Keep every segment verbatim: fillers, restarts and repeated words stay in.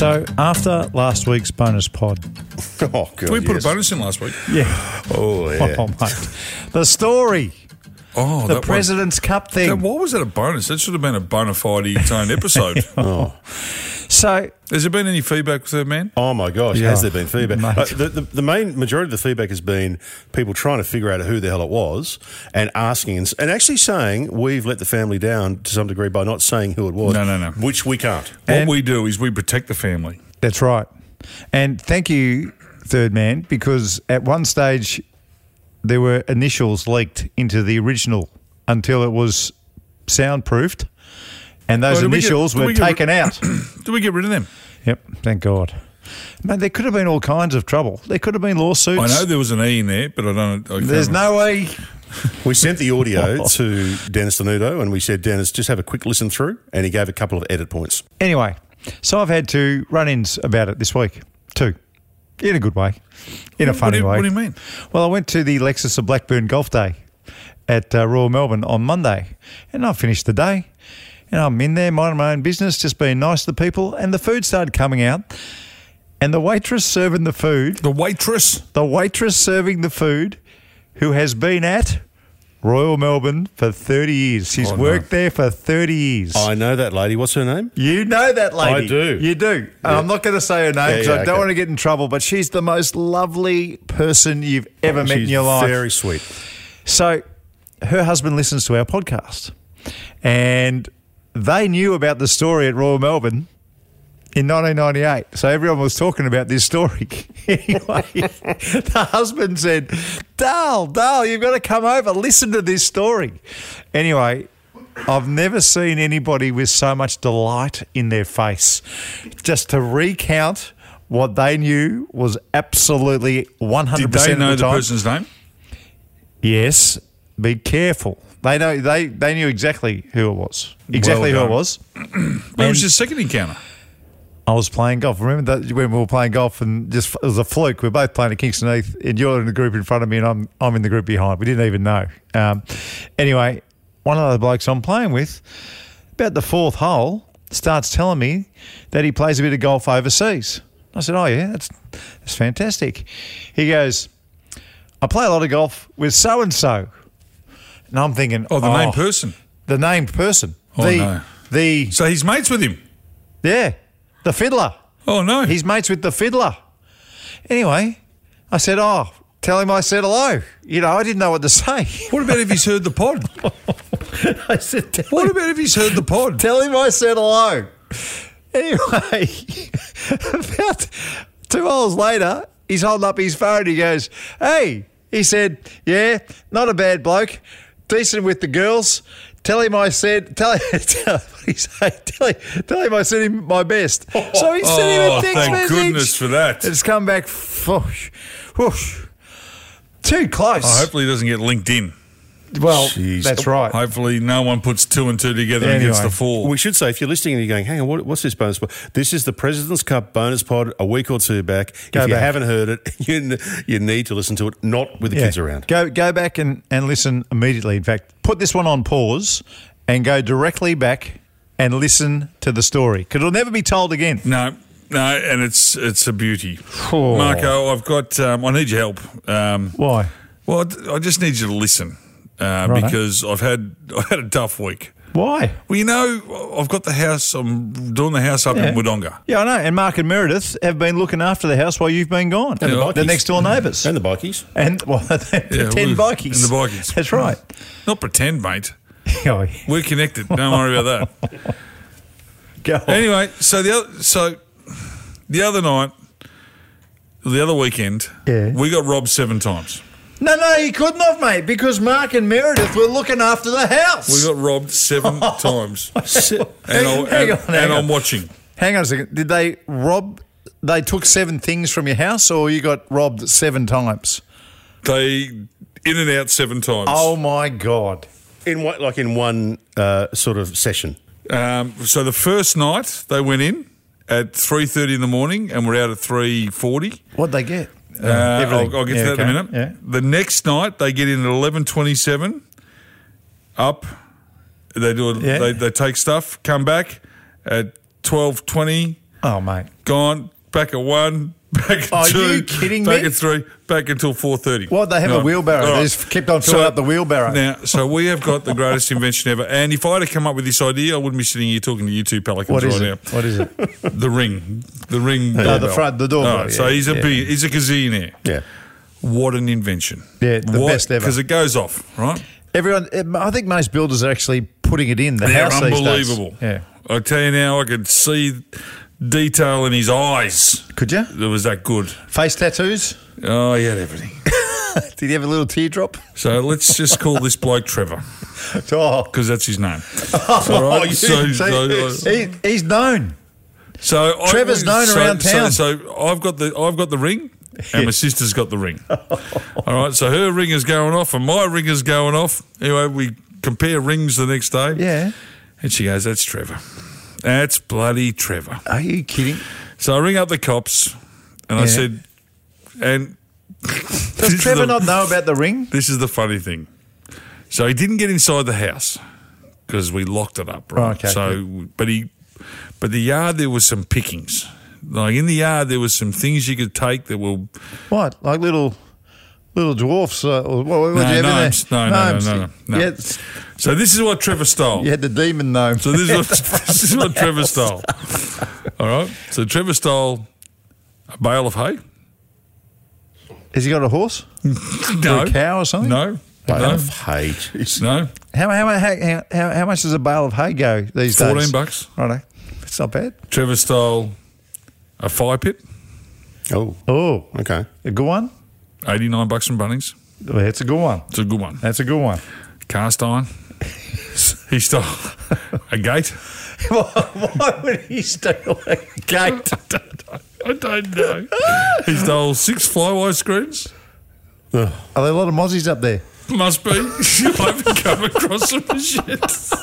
So, after last week's bonus pod... Oh, God, Did we put yes. a bonus in last week? Yeah. Oh, yeah. Oh, mate. The story. Oh, The that President's Cup Was, thing. that, why was that a bonus? That should have been a bona fide its own episode. Oh. So, Has there been any feedback with that man? Oh, my gosh, Yeah. has there been feedback? Mate. Uh, the, the, the main majority of the feedback has been people trying to figure out who the hell it was and asking and, and actually saying we've let the family down to some degree by not saying who it was. No, no, no. Which we can't. What And- we do is we protect the family. that's right. And thank you, Third Man, because at one stage there were initials leaked into the original until it was soundproofed, and those Oh, did we get- initials did were we get ri- taken out. Do we get rid of them? Yep, thank God. Mate, there could have been all kinds of trouble. There could have been lawsuits. I know there was an E in there, but I don't. I can't There's remember. no way. We sent the audio to Dennis Denudo and we said, Dennis, just have a quick listen through, and he gave a couple of edit points. Anyway, so I've had two run-ins about it this week. Two. In a good way. In a What funny do you- way. what do you mean? Well, I went to the Lexus of Blackburn Golf Day at uh, Royal Melbourne on Monday, and I finished the day, and I'm in there minding my own business, just being nice to the people, and the food started coming out, and the waitress serving the food, The waitress. the waitress serving the food, who has been at Royal Melbourne for thirty years. She's Oh, no. worked there for thirty years. I know that lady. What's her name? You know that lady. I do. You do. I'm not going to say her name Yeah, because yeah, I don't okay. want to get in trouble, but she's the most lovely person you've ever met in She's your life. very sweet. So her husband listens to our podcast, and they knew about the story at Royal Melbourne in nineteen ninety-eight. So everyone was talking about this story. Anyway, the husband said, Dale, Dale, you've got to come over, listen to this story. Anyway, I've never seen anybody with so much delight in their face just to recount what they knew was absolutely one hundred Did percent they know of the, the time. person's name? Yes, be careful. They know they, they knew exactly who it was. Exactly Well who it done. was. When was your second encounter? I was playing golf. Remember that when we were playing golf and just it was a fluke. We were both playing at Kingston Heath, and you're in the group in front of me, and I'm I'm in the group behind. We didn't even know. Um, anyway, one of the blokes I'm playing with, about the fourth hole, starts telling me that he plays a bit of golf overseas. I said, "Oh yeah, that's that's fantastic." He goes, "I play a lot of golf with so and so," and I'm thinking, Oh, the named person. the named person, Oh, the no. the So he's mates with him. yeah, the fiddler." Oh, no. He's mates with the fiddler. Anyway, I said, oh, tell him I said hello. You know, I didn't know what to say. What about if he's heard the pod? I said, tell What him, about if he's heard the pod? tell him I said hello. Anyway, about two hours later, he's holding up his phone. He goes, hey, he said, yeah, not a bad bloke, decent with the girls. Tell him I said, tell him, tell, what did he say? Tell him, tell him I sent him my best. So he sent him Oh, a text thank message. goodness for that. It's come back, whoosh, whoosh. Too close. Oh, hopefully he doesn't get linked in. well, Jeez. that's right. Hopefully no one puts two and two together and gets Anyway. the four. We should say, if you're listening and you're going, hang on, what, what's this bonus pod? This is the President's Cup bonus pod a week or two back. Go if you back. haven't heard it, you, n- you need to listen to it, not with the Yeah. kids around. Go go back and, and listen immediately. In fact, put this one on pause and go directly back and listen to the story because it'll never be told again. No, no, and it's it's a beauty. Oh. Marco, I've got, um, I need your help. Um, Why? well, I just need you to listen uh, Righto. because I've had I've had a tough week. Why? Well, you know, I've got the house, I'm doing the house up in Wodonga. Yeah, I know. And Mark and Meredith have been looking after the house while you've been gone. And the the bikies. next door neighbours. And the bikies. And, well, the Yeah, ten we- bikies. and the bikies. That's right. Not pretend, mate. Oh, yeah. We're connected. Don't worry about that. Go on. Anyway, so the other, so the other night, the other weekend, Yeah. we got robbed seven times. No, no, he couldn't have, mate, because Mark and Meredith were looking after the house. We got robbed seven times, and, Hang- I'll, hang and, on, hang and on. I'm watching. Hang on a second. Did they rob? They took seven things from your house, or you got robbed seven times? They in and out seven times. Oh my God! In what, like in one uh, sort of session. Um, so the first night they went in at three thirty in the morning, and we're out at three forty. What'd they get? Uh, I'll, I'll get Yeah, to that in a okay. minute. Yeah. The next night they get in at eleven twenty-seven. Up, they do. A, Yeah. they, they take stuff, come back at twelve twenty. Oh, mate. Gone, back at one, back at Are two, you kidding back me? at three, back until four thirty. What, they have a wheelbarrow? They just kept on filling up the wheelbarrow. Now, so we have got the greatest invention ever. And if I had come up with this idea, I wouldn't be sitting here talking to you two pelicans What is right it? now. What is it? The ring. The ring Oh, doorbell. the front, the doorbell. All right, so yeah, he's a yeah. big, he's a gazillionaire. Yeah. What an invention. Yeah, the best ever. Because it goes off, right? Everyone, I think most builders are actually putting it in the They're house these days. unbelievable. Yeah. I tell you now, I could see detail in his eyes. Could you? It was that good. Face tattoos? Oh, he had everything. Did he have a little teardrop? So let's just call this bloke Trevor, Oh, because that's his name. All right? you- So, so so, he, he's known. so I- Trevor's known so- around so- town. So, I've got the I've got the ring, and my sister's got the ring. All right, so her ring is going off, and my ring is going off. Anyway, we compare rings the next day. Yeah. And she goes, "That's Trevor. That's bloody Trevor." Are you kidding? So I ring up the cops, and I Yeah. said, and Does this is Trevor the- not know about the ring? This is the funny thing. So he didn't get inside the house because we locked it up, right? Oh, okay, So, but he, but the yard there was some pickings. Like in the yard, there was some things you could take that were What? Like little little dwarfs? Uh, or what, what no, did you have gnomes. in there? No, no, no, Gnomes. no, no, no. You had, So this is what Trevor stole. you had the demon gnome. So this is what this is what Trevor stole. All right. So Trevor stole a bale of hay. Has he got a horse? No. Or a cow or something? No. Bale No. of hay. Jeez. No. How, how, how, how, how much does a bale of hay go these days? Fourteen bucks. Righto. It's not bad. Trevor stole a fire pit. Oh, Oh, okay. a good one? Eighty-nine bucks from Bunnings. Well, that's a good one. It's a good one. That's a good one. Cast iron. He stole a gate. Why would he steal a gate? I don't know. He stole six flywire screens. Are there a lot of mozzies up there? Must be. I haven't come across them as yet.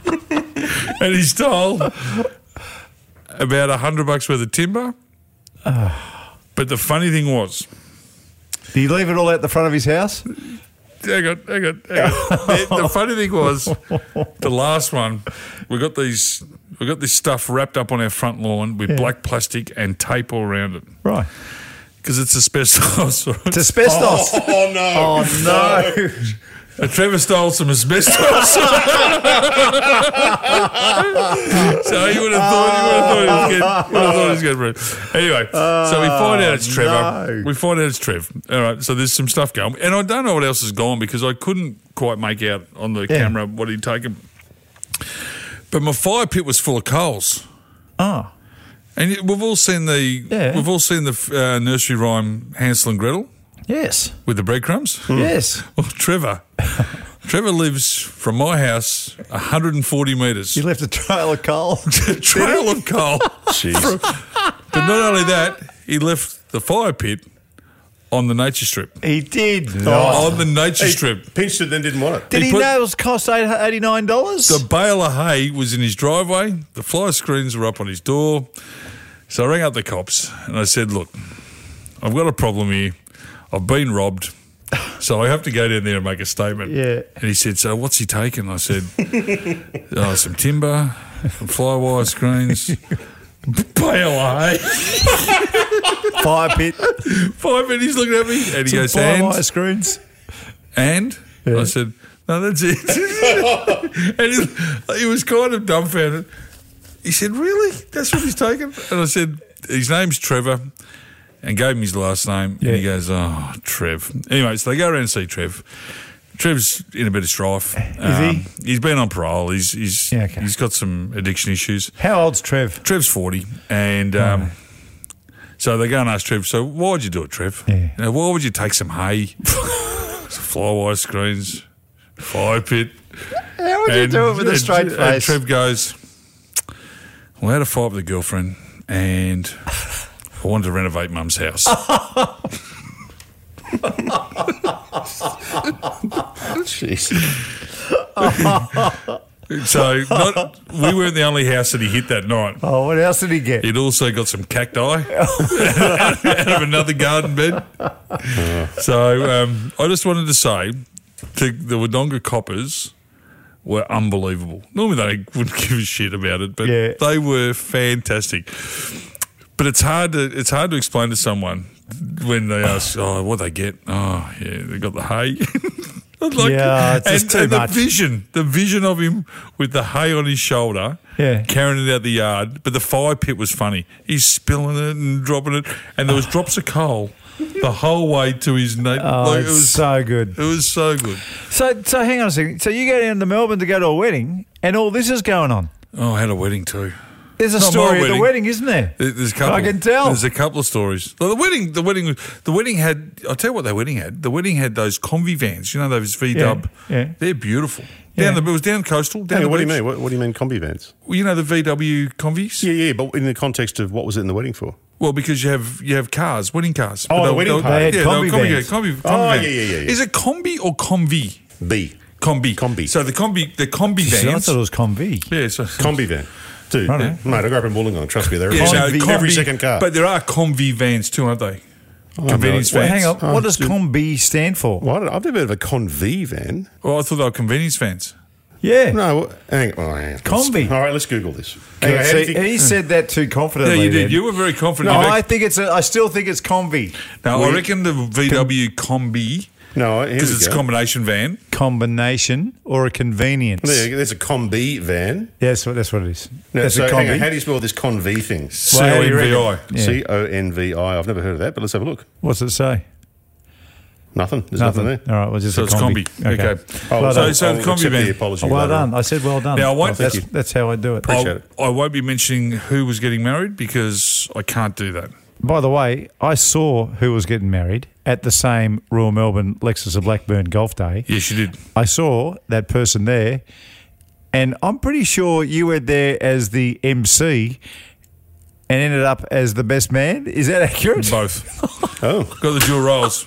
And he stole about a hundred bucks worth of timber. But the funny thing was, Did he leave it all out the front of his house? hang on, hang on, hang on. The, the funny thing was, the last one, we got these, we got this stuff wrapped up on our front lawn with Yeah. black plastic and tape all around it Right. because it's asbestos. Right? It's asbestos. Oh, no. Oh, no. And Trevor stole some asbestos. So you would have thought you would have thought he was getting, would have thought he was getting rid. Anyway, so we find out it's Trevor. no. We find out it's Trev. All right, so there's some stuff going, and I don't know what else has gone because I couldn't quite make out on the Yeah. camera what he'd taken. But my fire pit was full of coals. Oh. And y- we've all seen the Yeah. we've all seen the uh, nursery rhyme Hansel and Gretel Yes. with the breadcrumbs. Yes. Well, Trevor, Trevor lives from my house one hundred forty metres. You left a trail of coal. Trail of coal. Jeez. But not only that, he left the fire pit on the nature strip. He did. On the nature He strip. pinched it, then didn't want it. Did He he, put- know it was cost eighty-nine dollars? The bale of hay was in his driveway. The fly screens were up on his door. So I rang up the cops and I said, look, I've got a problem here. I've been robbed. So I have to go down there and make a statement. Yeah. And he said, so what's he taken? I said, oh, some timber, some flywire screens, bale of hay. Fire pit. Five minutes, he's looking at me and he Some goes, firewire and? screens. And? Yeah. I said, no, that's it. And he, he was kind of dumbfounded. He said, really? That's what he's taken? And I said, his name's Trevor, and gave him his last name. Yeah. And he goes, oh, Trev. Anyway, so they go around and see Trev. Trev's in a bit of strife. Is he? He's been on parole. He's he's Yeah, okay. he's got some addiction issues. How old's Trev? Trev's forty, and um, so they go and ask Trev, so why would you do it, Trev? Yeah. You know, why would you take some hay, some flywire screens, fire pit? How would you do it with a and- straight and face? Trev goes, well, I had a fight with a girlfriend and I wanted to renovate Mum's house. Jeez. So not, we weren't the only house that he hit that night. Oh, what else did he get? He'd also got some cacti out of another garden bed. So um, I just wanted to say to the Wodonga coppers, were unbelievable. Normally they wouldn't give a shit about it, but Yeah. they were fantastic. But it's hard to it's hard to explain to someone when they ask, "Oh, what they get?" Oh, yeah, they got the hay. Like, Yeah, it's just and, too and much. the vision, the vision of him with the hay on his shoulder, Yeah. carrying it out the yard. But the fire pit was funny. He's spilling it and dropping it, and there was drops of coal the whole way to his nape. Oh, like, it's it was so good. It was so good. So, so hang on a second. So you go down to Melbourne to go to a wedding, and all this is going on. Oh, I had a wedding too. There's a Not my story at the wedding. wedding, isn't there? There- There's a couple. I can tell. There's a couple of stories. Well, the wedding, the wedding, the wedding had. I'll tell you what, the wedding had. The wedding had those Combi vans. You know those V Dub. Yeah, yeah. They're beautiful. Yeah. Down the, it was down coastal. Down Hang the on, what do you beach. mean? What, what do you mean combi vans? Well, you know the V W Convis. Yeah, yeah, but in the context of what was it in the wedding for? Well, because you have you have cars, wedding cars. Oh, But the they- wedding they- cars. They had yeah, combi they were vans. Combi, combi, Oh, combi van. yeah, yeah, yeah, yeah. Is it combi or convi? B. Combi. Combi. So the combi, the combi See, I vans. thought it was Convi. yeah, so Combi van. Dude, Righto. mate, I grew up in Wollongong. Trust me, they're yeah, so every, Combi- every second car. But there are combi vans too, aren't they? Convenience Well, vans. hang on. Oh, what does dude. Convi stand for? Well, I don't- I've never heard of a convi van. Well, I thought they were convenience vans. Yeah. No, hang on. Oh, hang on. Combi. All right, let's Google this. Hang on, how do you See, think- he said that too Yeah, confidently. you did. then. You were very confident. No, You I make- think it's. A, I still think it's Convi. now, I we- reckon the V W Combi, no, here because we it's a go. combination van. Combination or a convenience. There, there's a combi van. Yeah, that's what, that's what it is. No, that's so a hang on, Convi. how do you spell this convi thing? C Well, how O do you N V I. reckon? Yeah. C O N V I. I've never heard of that, but let's have a look. What's it say? Nothing. There's nothing, Nothing. there. All right, well, just So a it's combi. combi. Okay. Oh, Well so, done. so I'll the combi accept the van. apology Oh, well later on. done. I said well done. Now, I won't- that's, Thank you. that's how I do it. Appreciate it. I won't be mentioning who was getting married because I can't do that. By the way, I saw who was getting married at the same Royal Melbourne Lexus of Blackburn Golf Day. Yes, you did. I saw that person there, and I'm pretty sure you were there as the M C and ended up as the best man. Is that accurate? Both. Oh, Got the dual roles.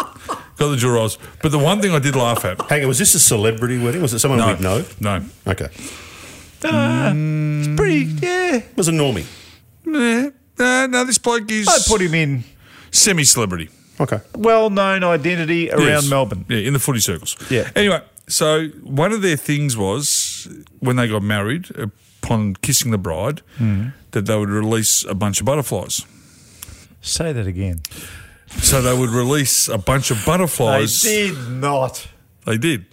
Got the dual roles. But the one thing I did laugh at. hang on. Was this a celebrity wedding? Was it someone No. we'd know? No. Okay. Ah, it's pretty, yeah. It was a normie. Nah, nah, no, this bloke is I'd put him in semi-celebrity. Okay. well-known identity around Yes. Melbourne. Yeah, in the footy circles. Yeah. Anyway, so one of their things was when they got married, upon kissing the bride, Hmm. that they would release a bunch of butterflies. Say that again. So they would release a bunch of butterflies. They did not. They did.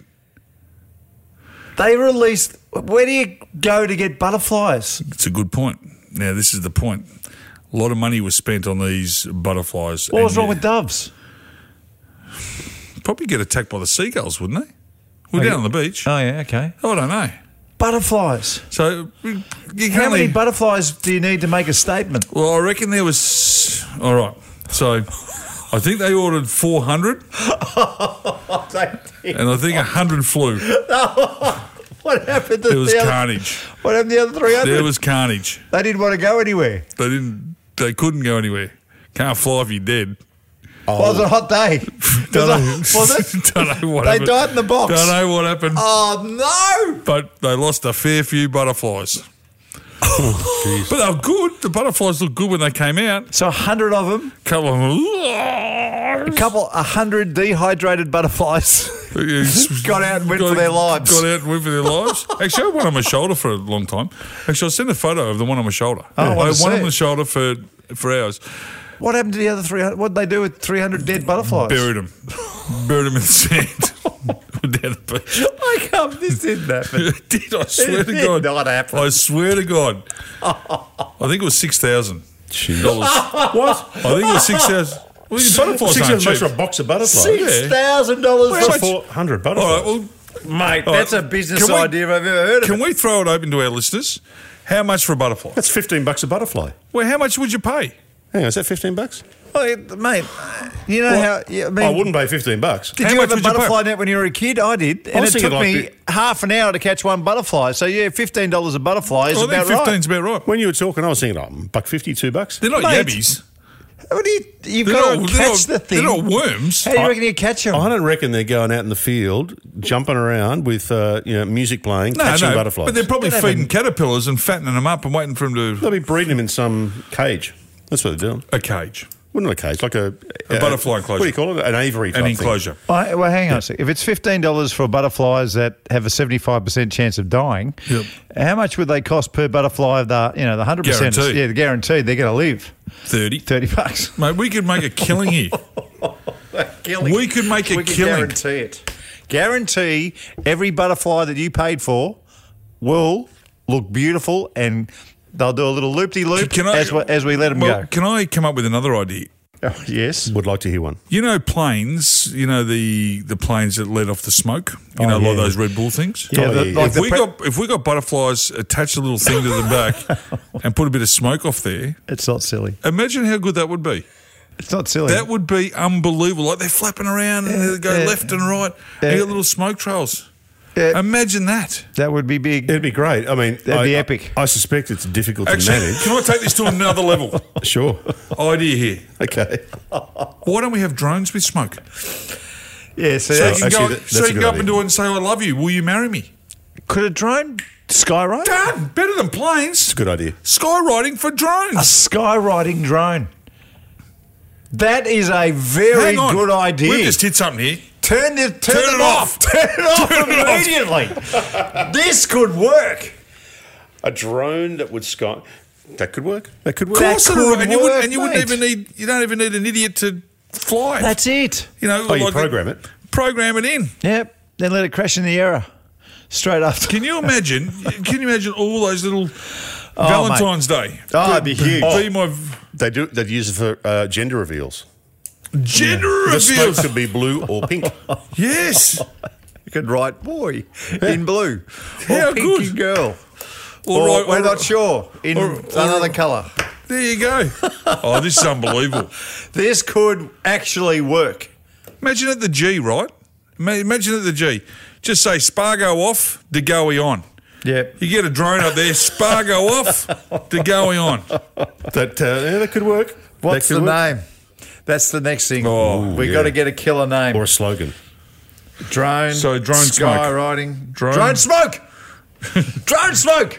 They released. Where do you go to get butterflies? It's a good point. Now, this is the point. A lot of money was spent on these butterflies. What was and wrong you- with doves? Probably get attacked by the seagulls, wouldn't they? We're Okay. down on the beach. Oh yeah, okay. I don't know. Butterflies. So you can How many only- butterflies do you need to make a statement? Well, I reckon there was. All right. So I think they ordered four hundred, and I think one hundred flew. What happened to There was the other? carnage. What happened to the other three hundred? There was carnage. They didn't want to go anywhere. They didn't. They couldn't go anywhere. Can't fly if you're dead. Well, it was a hot day. Don't know. Was it? Don't know what They happened. died in the box. Don't know what happened. Oh no! But they lost a fair few butterflies. But they were good. The butterflies looked good when they came out. So a hundred of them, A couple of a them couple, a hundred dehydrated butterflies got out and went for their lives. Got out and went for their lives. Actually, I had one on my shoulder for a long time. Actually, I'll send a photo of the one on my shoulder. Oh, I I wanna had one see on it. the shoulder for for hours. What happened to the other three hundred? What did they do with three hundred dead butterflies? Buried them. Buried them in the sand. Down the beach. I can't. This didn't happen. It did, I swear It to did God. not happen. I swear to God. I think it was six thousand dollars. What? I think it was six thousand. Well, your butterflies Six aren't hundred bucks cheap. for a box of butterflies. Six thousand dollars How for much- Four hundred All butterflies. right, well, mate. All That's right. a business Can we- idea I've ever heard of. can we throw it open to our listeners? How much for a butterfly? That's fifteen bucks a butterfly. Well, how much would you pay? Hang on, is that fifteen bucks? Well, mate, you know Well, how? Yeah, I mean, I wouldn't pay fifteen bucks. Did How you much have a would you pay? butterfly net when you were a kid? I did, and was it took thinking me like half an hour to catch one butterfly. So yeah, fifteen dollars a butterfly is Well, I about think right. fifteen's about right. When you were talking, I was thinking, oh, buck fifty, two bucks. They're not Mate. yabbies. What do you? You've They're got not, to they're catch not, the thing. They're not worms. How do you reckon you catch them? I don't reckon they're going out in the field, jumping around with uh, you know music playing, No, catching no, butterflies. but they're probably They feeding haven't- caterpillars and fattening them up and waiting for them to They'll be breeding them in some cage. That's what they're doing. a cage. Well, not a cage, like a, A butterfly enclosure. What do you call it? An aviary type An thing. enclosure. Well, well, hang on a sec. If it's fifteen dollars for butterflies that have a seventy-five percent chance of dying, Yep. how much would they cost per butterfly of the, you know, the one hundred percent? Guaranteed. Yeah, the guaranteed they're going to live. thirty. thirty bucks. Mate, we could make a killing here. Killing. We could make a we could killing. guarantee it. Guarantee every butterfly that you paid for will look beautiful, and they'll do a little loop-de-loop Can I- as, we, as we let them Well, go. can I come up with another idea? Oh, yes. Would like to hear one. You know planes, you know the, the planes that let off the smoke? You Oh, know, yeah. like those Red Bull things? Yeah, Oh, the- yeah, yeah. like If the we, pre- got, if we got butterflies, attach a little thing to the back and put a bit of smoke off there, It's not silly. imagine how good that would be. It's not silly. That would be unbelievable. Like they're flapping around and they go Yeah. left and right. Yeah. And you got little smoke trails. Yeah. Imagine that. That would be big. It'd be great. I mean, That'd I, be epic. I, I suspect it's difficult to Actually, manage. can I take this to another level? Sure. Idea here. Okay. Why don't we have drones with smoke? Yeah, so, So that- you can, actually, go, that- that's so a you can good go up idea. and do it and say, I love you. Will you marry me? could a drone skyride? Done. Better than planes. It's a good idea. Skywriting for A drones. skywriting drone. That is a very Hang on. good idea. We've just hit something here. Turn this, turn, Turn it it off. off. Turn it off Turn it off. immediately. This could work. A drone that would sky. That could work. That could work. That Of course it could would, and you work, wouldn't, and you wouldn't mate. even need. You don't even need an idiot to fly. it. That's it. you know. Oh, you like program it. Program it in. Yep. Then let it crash in the error. Straight after. Can you imagine? Can you imagine all those little Oh, Valentine's Day? Oh, it'd be huge. Be my They do. They'd use it for uh, gender reveals. gender The smoke reveals. could be blue or pink. Yes. You could write boy in blue. How or pinky good. girl. Or, Or, right- we're or- not sure. In or- or- another colour. There you go. Oh, this is unbelievable. This could actually work. Imagine at the G, right? Ima- Imagine at the G. Just say Spargo off, DeGoey on. Yep. You get a drone up there, Spargo off, DeGoey on. That uh, yeah, that could work. What's That the could work. name? That's the next thing. Oh, we yeah. got to get a killer name. Or a slogan. drone. So drone smoke. skywriting. Drone- Drone smoke. Drone smoke.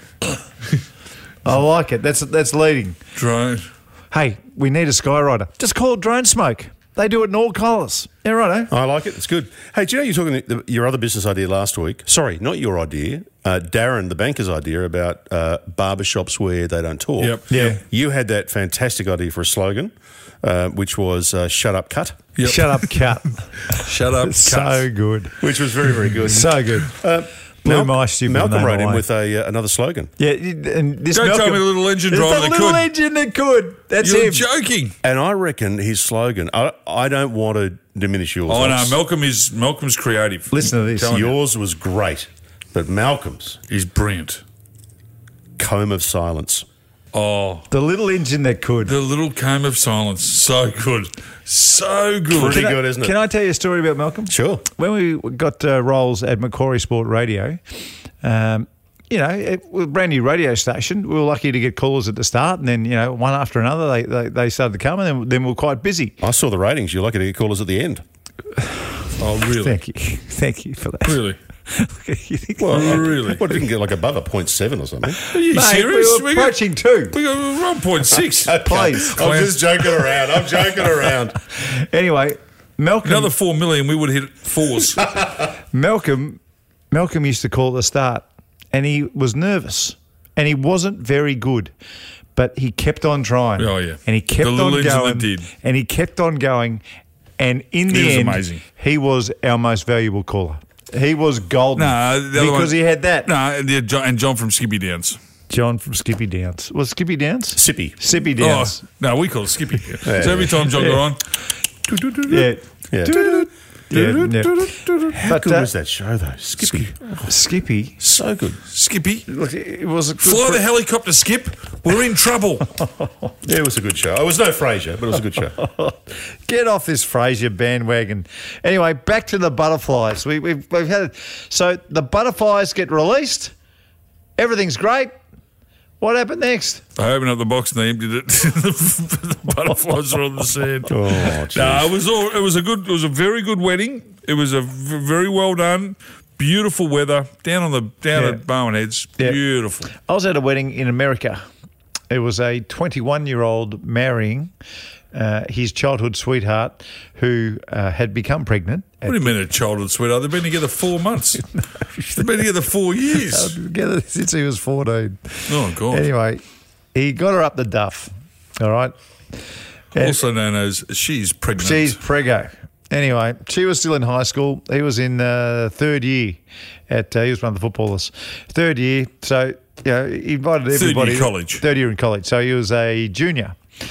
I like it. That's that's leading. Drone. Hey, we need a skyrider. Just call it drone smoke. They do it in all colours. Yeah, right. I like it. It's good. Hey, do you know you're talking the, your other business idea last week? Sorry, not your idea. Uh, Darren, the banker's idea about uh, barbershops where they don't talk. Yep. Yeah. You had that fantastic idea for a slogan, uh, which was uh, "Shut up, cut," Yep. Shut up, cut. Shut up. So cut. good. which was very, very good. So good. Uh, Blew Mal- my stupid Malcolm name wrote in away. with a, uh, another slogan. Yeah, and this Don't tell Malcolm- me the little engine There's driver the that little could. engine that could. That's You're him. joking. And I reckon his slogan, I, I don't want to diminish yours. Oh no, Ox. Malcolm is Malcolm's creative. Listen to this. Telling you. Yours was great, but Malcolm's, He's brilliant. comb of silence. Oh, The little engine that could. the little comb of silence. So good. So good. Pretty Can I- good, isn't it? Can I tell you a story about Malcolm? Sure. When we got uh, roles at Macquarie Sport Radio, um, you know, it was a brand new radio station. We were lucky to get callers at the start, and then, you know, one after another, they, they, they started to come, and then, then we were quite busy. I saw the ratings. You're lucky to get callers at the end. Oh really? Thank you. Thank you for that. Really? You think- Well, Really? What, didn't get like above a point seven or something? Are you Mate, serious? we were got, approaching two. we got one point six. Please. I'm just joking around. I'm joking around. Anyway, Malcolm, Another four million, we would hit fours. Malcolm, Malcolm used to call at the start, and he was nervous, and he wasn't very good, but he kept on trying. Oh, yeah. and he kept The little on engine that going, did. and he kept on going, and in He the was end, amazing. he was our most valuable caller. He was golden. No, the other because one- he had that. No, and yeah, John, and John from Skippy Downs. John from Skippy Downs. Was Skippy Downs? Sippy. Sippy Downs. Oh, no, we call it Skippy. So every time John got on, Yeah. Yeah. Yeah, yeah. How But, good uh, was that show, though? Skippy. Skippy. So good. Skippy, Look, it was a good fly pro- the helicopter, Skip. We're in trouble. Yeah, it was a good show. It was no Frasier, but it was a good show. Get off this Frasier bandwagon. Anyway, back to the butterflies. We, we've, we've had so the butterflies get released. Everything's great. What happened next? I opened up the box and they emptied it. the butterflies are on the sand. Oh, jeez. No, it was all. It was a good. It was a very good wedding. It was a v- very well done. Beautiful weather down on the down Yeah. at Barwon Heads. Yeah. Beautiful. I was at a wedding in America. It was a twenty-one-year-old marrying uh, his childhood sweetheart, who uh, had become pregnant. What do you mean a childhood sweetheart? They've been together four months. They've been together four years. Together since he was fourteen. Oh, God. Anyway, he got her up the duff, all right? And Also known as she's pregnant. she's preggo. Anyway, she was still in high school. He was in uh, third year at, uh, he was one of the footballers. Third year, so, you know, he invited everybody. Third year college. Third year in college. So he was a junior.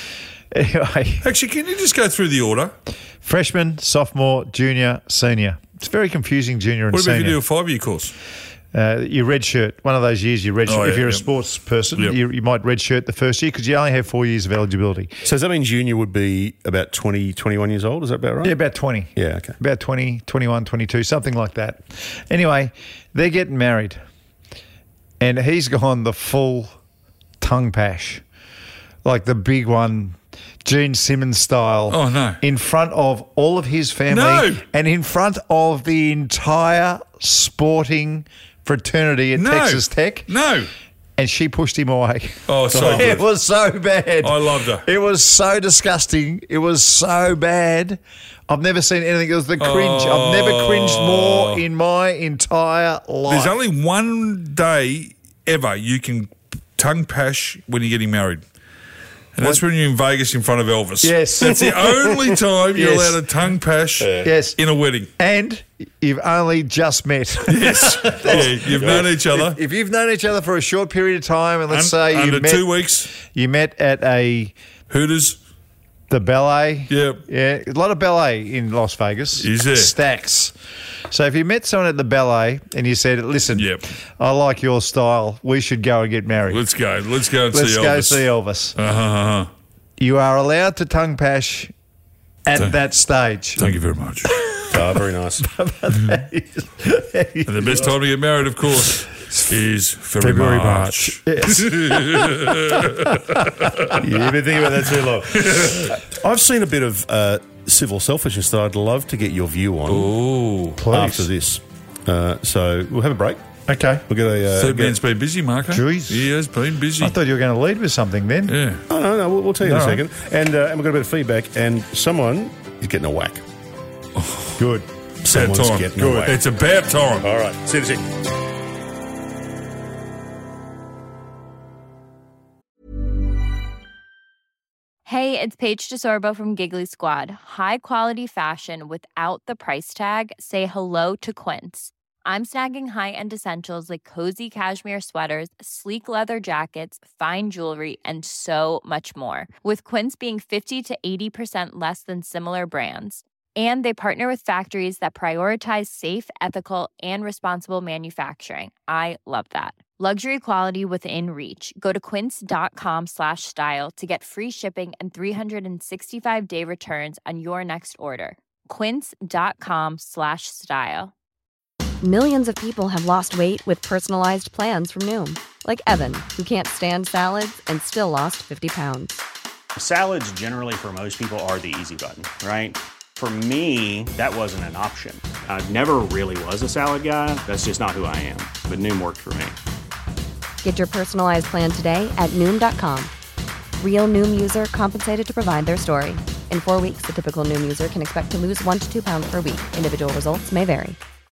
Anyway, Actually, can you just go through the order? freshman, sophomore, junior, senior. It's very confusing, junior and What about senior. if you do a five-year course? Uh, you red shirt, one of those years you red shirt. Oh, if yeah, you're a yeah. sports person, Yep. you, you might red shirt the first year because you only have four years of eligibility. So does that mean junior would be about twenty, twenty-one years old? Is that about right? Yeah, about twenty. Yeah, okay. About twenty, twenty-one, twenty-two, something like that. Anyway, they're getting married. And he's gone the full tongue pash, like the big one, Gene Simmons style. Oh, no. In front of all of his family No. and in front of the entire sporting fraternity at No. Texas Tech. No. And she pushed him away. Oh, so It good. was so bad. I loved her. It was so disgusting. It was so bad. I've never seen anything. It was the cringe. I've never cringed more in my entire life. There's only one day ever you can tongue pash when you're getting married. And that's when you're in Vegas in front of Elvis. Yes. That's the only time you're Yes. allowed to tongue pash Yes. in a wedding. And you've only just met. Yes. yeah, you've known each other. If, if you've known each other for a short period of time, and let's Un- say you under met, two weeks. you met at a Hooters. the ballet. Yep. Yeah, a lot of ballet in Las Vegas. Is there? Stacks. So if you met someone at the ballet and you said, listen, Yep. I like your style, we should go and get married. Let's go. Let's go and Let's see go Elvis. see Elvis. Uh-huh, uh-huh. You are allowed to tongue pash at Thank- that stage. Thank you very much. Oh, very nice. And the best time to get married, of course, is February, February, March. Yes. You've been thinking about that too long. I've seen a bit of uh, civil selfishness that I'd love to get your view on Oh. after this. Uh, so we'll have a break. Okay. We'll get a. Uh, Third get- man's been busy, Marco. Jeez. He has been busy. I thought you were going to lead with something then. yeah. Oh, no, no, we'll, we'll tell you in a All right. second. And, uh, and we've got a bit of feedback, and someone is getting a whack. Good. About Someone's time. getting a whack. It's about time. All right. See you in a second. Hey, it's Paige DeSorbo from Giggly Squad. High quality fashion without the price tag. Say hello to Quince. I'm snagging high-end essentials like cozy cashmere sweaters, sleek leather jackets, fine jewelry, and so much more. With Quince being fifty to eighty percent less than similar brands. And they partner with factories that prioritize safe, ethical, and responsible manufacturing. I love that. Luxury quality within reach. Go to quince.com slash style to get free shipping and three sixty-five day returns on your next order. Quince.com slash style. Millions of people have lost weight with personalized plans from Noom. Like Evan, who can't stand salads and still lost fifty pounds. Salads generally for most people are the easy button, right? For me, that wasn't an option. I never really was a salad guy. That's just not who I am. But Noom worked for me. Get your personalized plan today at Noom dot com. Real Noom user compensated to provide their story. In four weeks, the typical Noom user can expect to lose one to two pounds per week. Individual results may vary.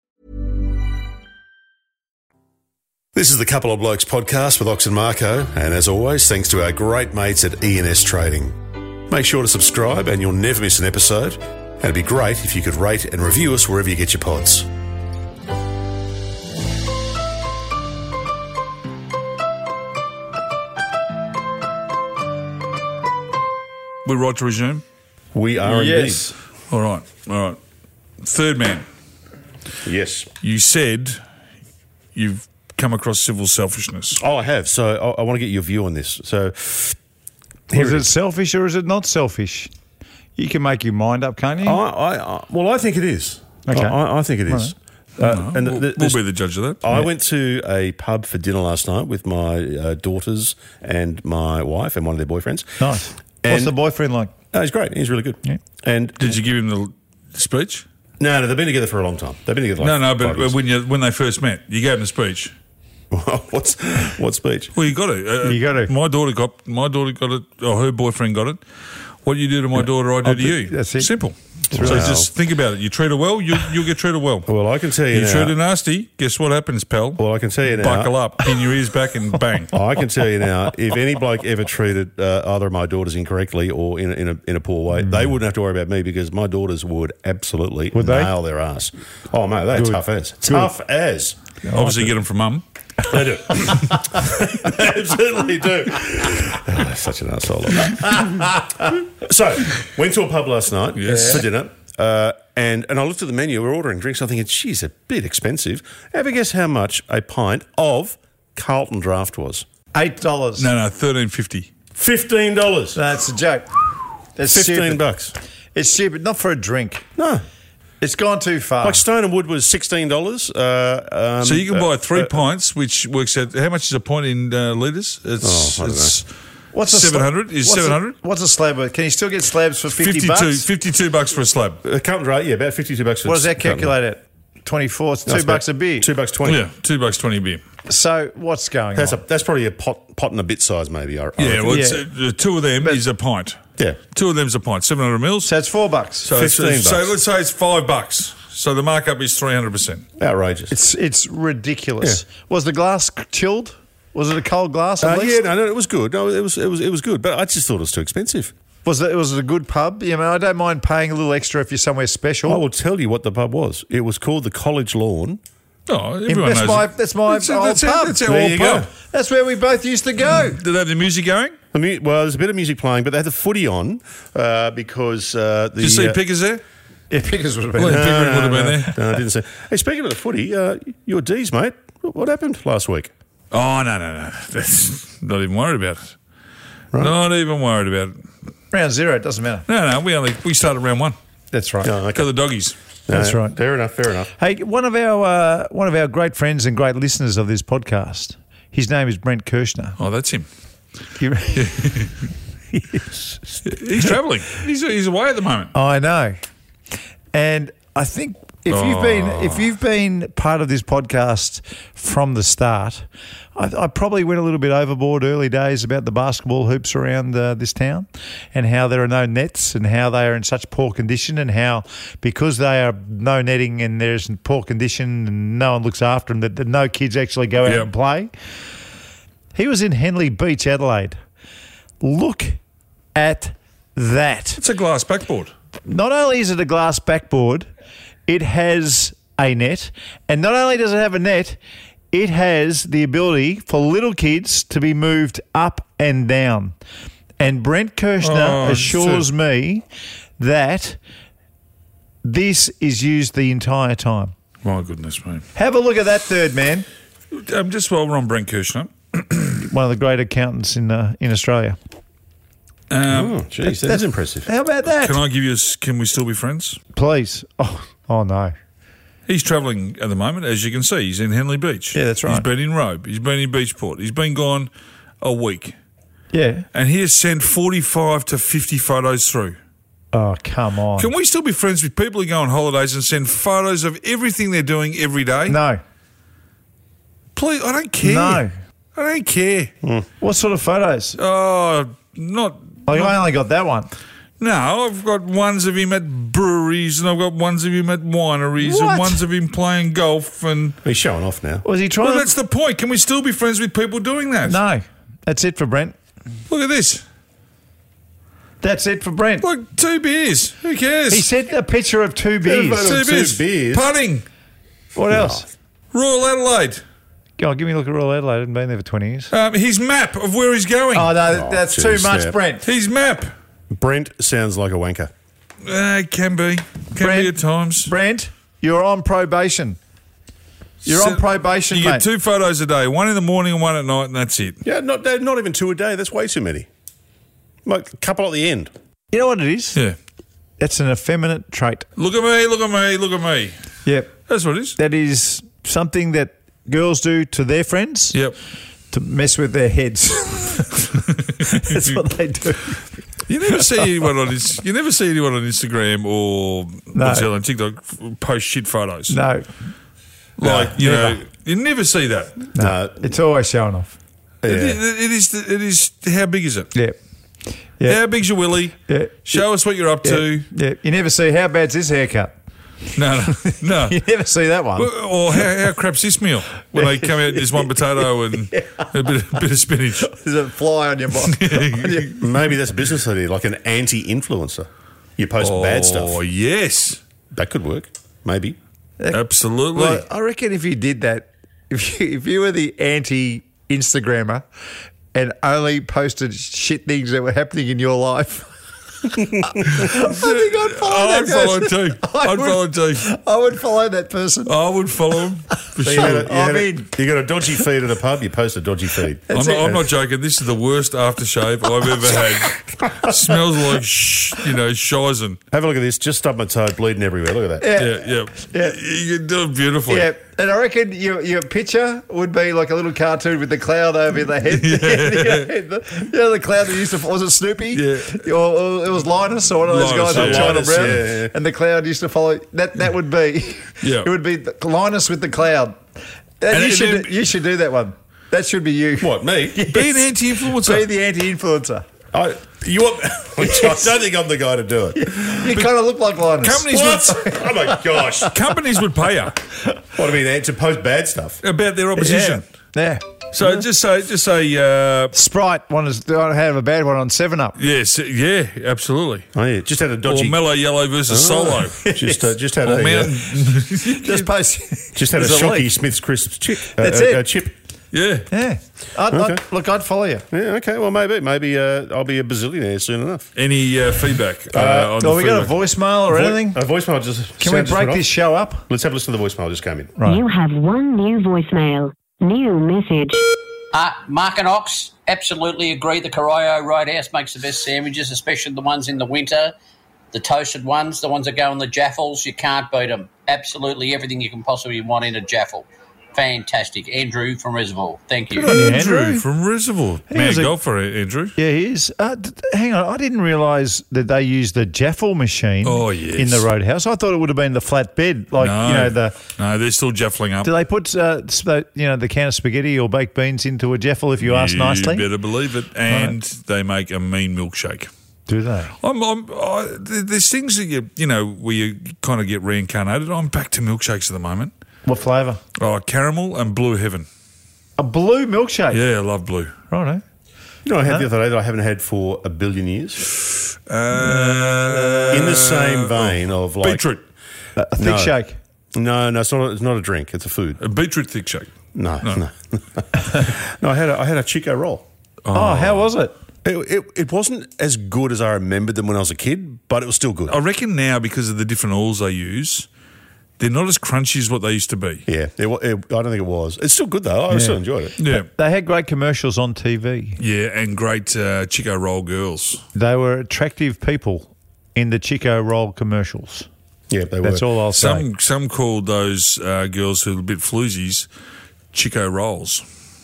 This is the Couple of Blokes podcast with Ox and Marco, and as always, thanks to our great mates at E and S Trading. Make sure to subscribe and you'll never miss an episode, and it'd be great if you could rate and review us wherever you get your pods. We're right to resume? We are Yes. All right. All right. Third man, indeed. Yes. you said you've come across civil selfishness. Oh, I have. So I, I want to get your view on this. So Is it selfish or is it not selfish? You can make your mind up, can't you? I, I, I well, I think it is. Okay. I, I think it is. Uh, and we'll, the- we'll the- be the judge of that. I went to a pub for dinner last night with my uh, daughters and my wife and one of their boyfriends. Nice. And- What's the boyfriend like? Oh, he's great. He's really good. Yeah. And Did you give him the speech? no, no, they've been together for a long time. They've been together. Like No, no, five but years. when you when they first met, you gave him the speech. what's what speech? Well, you got to. Uh, You got to. My daughter got my daughter got it, or her boyfriend got it. What you do to my daughter, I do I'll to do- you. that's it. Simple. So Wow. just think about it. You treat her well, you, you'll get treated well. Well, I can tell you You now. treat her nasty, guess what happens, pal? Well, I can tell you now. Buckle up, pin your ears back and bang. I can tell you now, if any bloke ever treated uh, either of my daughters incorrectly or in a, in a, in a poor way, they wouldn't have to worry about me because my daughters would absolutely Would they? nail their ass. Oh, mate, they're Good. tough as. Tough as. Obviously get them from mum. They do. They absolutely do. Oh, such an arsehole. So, went to a pub last night Yes. for dinner. Uh, and, and I looked at the menu. We're ordering drinks. I'm thinking, geez, a bit expensive. Have a guess how much a pint of Carlton Draft was? Eight dollars. No, no, thirteen fifty. Fifteen dollars. That's a joke. That's Fifteen stupid. bucks. It's stupid. Not for a drink. No. It's gone too far. Like Stone and Wood was sixteen dollars. Uh, um, So you can buy uh, three uh, pints, which works out. How much is a pint in uh, litres? It's, Oh, I don't it's What's a seven sla- hundred. Is what's a- seven hundred? What's a slab worth? Can you still get slabs for fifty fifty-two, bucks? fifty-two bucks for a slab. Uh, Carlton Draft, yeah, about fifty-two bucks. for What does that Carlton calculate at? Twenty-four. It's No, two it's bucks a about beer. Two bucks twenty. Yeah, two bucks twenty a beer. So what's going That's a, on? that's probably a pot pot and a bit size, maybe. I, I Yeah, reckon. well, it's, Yeah. uh, two of them is a pint. yeah. Two of them's a pint, seven hundred mils. So it's four bucks. So, it's- fifteen so bucks. let's say it's five bucks. So the markup is three hundred percent. Outrageous. It's it's ridiculous. Was the glass chilled? Was it a cold glass? At Uh, least? yeah, no, no, it was good. No, it was, it was, it was good. But I just thought it was too expensive. Was it was it a good pub? Yeah, I mean, I don't mind paying a little extra if you're somewhere special. I will tell you what the pub was. It was called the College Lawn. Oh, everyone that's knows my it. that's my That's, old that's, pub. our, that's our There old you pub. go. That's where we both used to go. Did they have the music going? I mean, well, there's a bit of music playing, but they had the footy on uh, because uh, the. Did you see uh, Pickers there? Yeah, Pickers would have been. Well, there. Pickering would have been there. No, I didn't say. Hey, speaking of the footy, uh, your D's, mate. What happened last week? Oh, no, no, no. That's not even worried about it. Not even worried about it. Round zero, it doesn't matter. No, no, we only we started round one. That's right. Oh, Got the doggies. That's No, right. Fair enough. Fair enough. Hey, one of our uh, one of our great friends and great listeners of this podcast. His name is Brent Kirshner. Oh, that's him. He- He's travelling. He's, he's away at the moment. I know, and I think if you've been if you've been part of this podcast from the start, I, I probably went a little bit overboard early days about the basketball hoops around uh, this town, and how there are no nets, and how they are in such poor condition, and how because they are no netting and there's in poor condition and no one looks after them, that, that no kids actually go out Yep. and play. He was in Henley Beach, Adelaide. Look at that. It's a glass backboard. Not only is it a glass backboard, it has a net. And not only does it have a net, it has the ability for little kids to be moved up and down. And Brent Kirshner Oh, assures so- me that this is used the entire time. My goodness, mate. Have a look at that third man. Um, just while we're on Brent Kirshner. One of the great accountants in uh, in Australia. Um, Oh, geez, that is impressive. How about that? Can I give you a, s- can we still be friends? Please. Oh, oh no. He's travelling at the moment, as you can see. He's in Henley Beach. Yeah, that's right. He's been in Robe. He's been in Beachport. He's been gone a week. Yeah. And he has sent forty-five to fifty photos through. Oh, come on. Can we still be friends with people who go on holidays and send photos of everything they're doing every day? No. Please, I don't care. No. I don't care. What sort of photos? Oh, not. Like, I only got that one. No, I've got ones of him at breweries and I've got ones of him at wineries What? and ones of him playing golf. And He's showing off now. Was he trying well, to... that's the point. Can we still be friends with people doing that? No. That's it for Brent. Look at this. That's it for Brent. Look, two beers. Who cares? He sent a picture of two beers. photo- two two beers. beers. Putting. What else? Royal Adelaide. Go on, give me a look at Royal Adelaide. I haven't been there for twenty years. Um, his map of where he's going. Oh, no, Oh, that's geez, too much, yeah. Brent. His map. Brent sounds like a wanker. Uh, can be. Can Brent. be at times. Brent, you're on probation. You're So- on probation, You mate. get two photos a day, one in the morning and one at night, and that's it. Yeah, not not even two a day. That's way too many. Like a couple at the end. You know what it is? Yeah. That's an effeminate trait. Look at me, look at me, look at me. Yep. That's what it is. That is something that girls do to their friends Yep. to mess with their heads. That's what they do. You never see anyone on his, you never see anyone on Instagram or No. what's the other, TikTok f- post shit photos. No, Like, you never. know, you never see that. No, it's always showing off. It, yeah. is, it is. It is. How big is it? Yeah. Yeah. How big's your willy? Yeah. Show us what you're up to. Yeah, you never see how bad's this haircut. No, no, no. You never see that one. Or how, how crap's this meal when they come out there's one potato and a bit, a bit of spinach. There's a fly on your body. Maybe that's a business idea, like an anti-influencer. You post bad stuff. Oh, yes. That could work. Maybe. Absolutely. Well, I reckon if you did that, if you, if you were the anti-Instagrammer and only posted shit things that were happening in your life, I think I'd follow I'd that follow person. too. I'd would, follow too. I would follow that person. I would follow him for So you, sure. had a, you, had I a- mean- you got a dodgy feed at a pub, you post a dodgy feed. I'm not, I'm not joking. This is the worst aftershave I've ever had. Smells like, sh- you know, shizen. Have a look at this. Just stubbed my toe, bleeding everywhere. Look at that. Yeah, yeah. Yeah. You can do it beautifully. Yeah, and I reckon your your picture would be like a little cartoon with the cloud over the head. Yeah. the, you know, the cloud that used to, was it Snoopy? Yeah. Or, or it was Linus or one of those Linus, guys on yeah. China Linus, Brown. yeah, yeah. And the cloud used to follow. That that would be. Yeah. It would be the, Linus with the cloud. That, And you it- should it- you should do that one. That should be you. What, me? Yes. Be an anti-influencer. Be the anti-influencer. I, you want, I don't think I'm the guy to do it. You kind of look like Linus. Companies What? would, Oh, my gosh. companies would pay you What, I mean, to post bad stuff? about their opposition. Yeah. So just say, just say, uh, Sprite wanted to have a bad one on Seven Up. yes, yeah, absolutely. Oh, yeah. Just had a dodgy... Or mellow yellow versus Oh. solo. Just, uh, just had Or a... mountain. Uh, Just post. just had a There's shocky leak. Smith's Crisps chip. That's uh, it. Uh, chip. Yeah. Yeah. I'd, Okay. I'd, look, I'd follow you. Yeah, okay. Well, maybe. Maybe uh, I'll be a bazillionaire soon enough. Any uh, feedback? Uh, on the Oh, we got a feedback? voicemail or Vo- anything? A voicemail just... Can we sound just break went this off. show up? Let's have a listen to the voicemail just came in. Right. You have one new voicemail. New message. Uh, Mark and Ox, absolutely agree. The Corio Roadhouse makes the best sandwiches, especially the ones in the winter, the toasted ones, the ones that go on the jaffles. You can't beat them. Absolutely everything you can possibly want in a jaffle. Fantastic. Andrew from Reservoir. Thank you. Andrew, Andrew. from Reservoir. He Man, was a- golfer, Andrew. Yeah, he is. Uh, d- hang on, I didn't realise that they used the Jaffle machine Oh, yes. in the Roadhouse. I thought it would have been the flat bed. Like, No, you know, the... no, they're still jaffling up. Do they put, uh, sp- you know, the can of spaghetti or baked beans into a Jaffle if you ask nicely? You better believe it. And they make a mean milkshake. Do they? I'm, I'm, I, there's things that you, you know, where you kind of get reincarnated. I'm back to milkshakes at the moment. What flavour? Oh, caramel and blue heaven. A blue milkshake? Yeah, I love blue. Righto. You know what I had the other day that I haven't had for a billion years? Uh, In the same vein of like... beetroot. A thick No. shake. No, no, it's not, a, it's not a drink. It's a food. A beetroot thick shake. No, no. No, I had a, I had a Chico roll. Oh, how was it? It, it, it wasn't as good as I remembered them when I was a kid, but it was still good. I reckon now, because of the different oils they use, they're not as crunchy as what they used to be. Yeah, it, wa- it, I don't think it was. It's still good though. I still enjoyed it. Yeah. They had great commercials on T V. Yeah, and great uh, Chico roll girls. They were attractive people in the Chico Roll commercials. Yeah, they That's were. all I'll say. Some some called those uh, girls who were a bit floozies Chico rolls.